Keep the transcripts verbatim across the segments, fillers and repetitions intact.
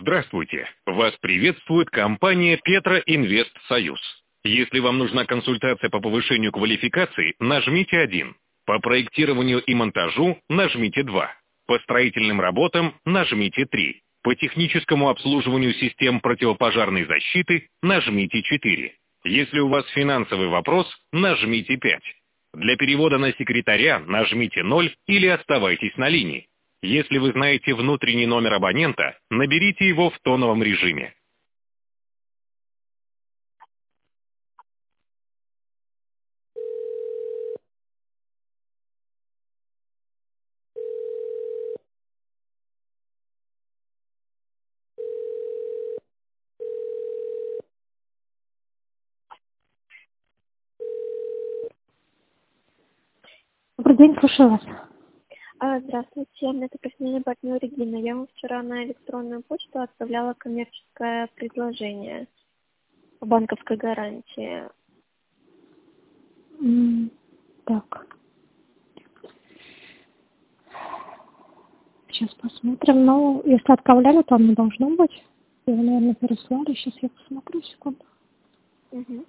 Здравствуйте! Вас приветствует компания Петра Инвест Союз. Если вам нужна консультация по повышению квалификации, нажмите один. По проектированию и монтажу нажмите два. По строительным работам нажмите три. По техническому обслуживанию систем противопожарной защиты нажмите четыре. Если у вас финансовый вопрос, нажмите пять. Для перевода на секретаря нажмите ноль или оставайтесь на линии. Если вы знаете внутренний номер абонента, наберите его в тоновом режиме. Добрый день, слушаю вас. А, Здравствуйте, это профессиональный партнер Регина. Я вам вчера на электронную почту отправляла коммерческое предложение о банковской гарантии. М, Так, сейчас посмотрим. Ну, если отправляли, то не должно быть. Его, наверное, переслали. Сейчас я посмотрю, секунду. Угу.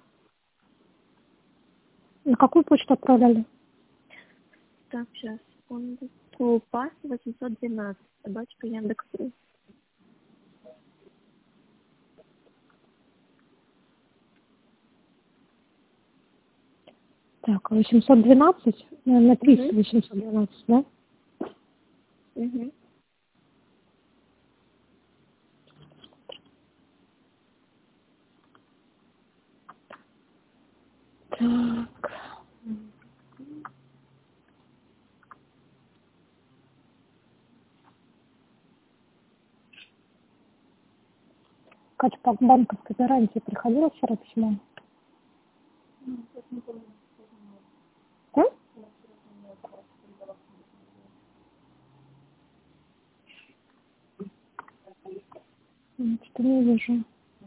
На какую почту отправляли? Так, сейчас, секунду. Тулпас восемьсот двенадцать, собачка Яндекс.ру. Так, восемьсот двенадцать, наверное, триста Угу. восемьсот двенадцать, да? Угу. Так. Катя, по банковской гарантии приходило вчера письмо? Да? М, Что-то не вижу.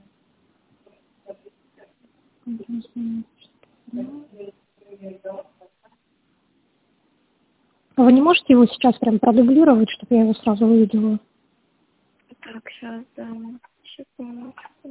Вы не можете его сейчас прям продублировать, чтобы я его сразу увидела? Так, сейчас, да, секундочку.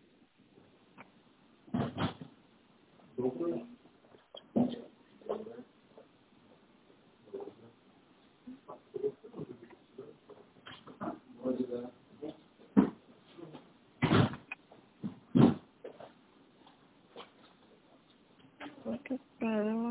Вот отправила.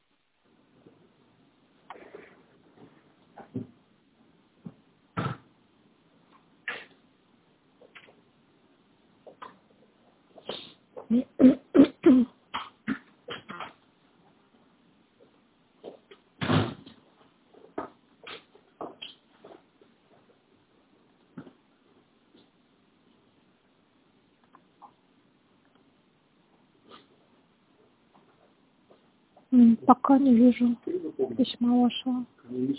М, Пока не вижу письма вашего.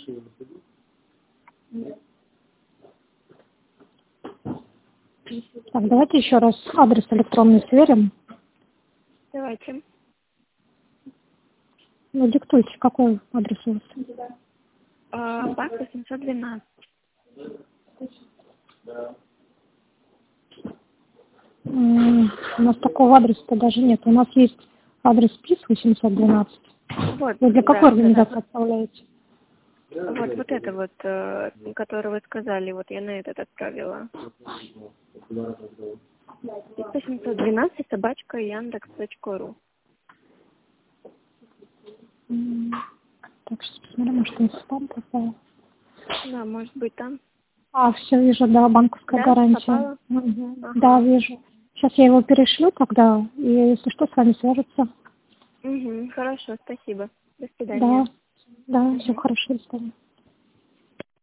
Так, давайте еще раз адрес электронный сверим. Давайте. Ну, диктуйте, какой адрес у вас? А, Пас восемьсот двенадцать. М, У нас такого адреса даже нет. У нас есть адрес ПИС восемьсот двенадцать. Вот, Вы для да, какой да, организации да. отправляете? Вот, вот это вот, э, который вы сказали, вот я на этот отправила. восемьсот двенадцать, собачка, Яндекс.ру. М, Так, сейчас посмотрим, может, он в спам попал. Да, может быть там. А, все, вижу, да, банковская Да, гарантия. попала? Мгм. Ага. Да, вижу. Сейчас я его перешлю тогда, и если что, с вами свяжутся. Угу, хорошо, спасибо. До Да, свидания. да, все Угу. хорошо, до свидания.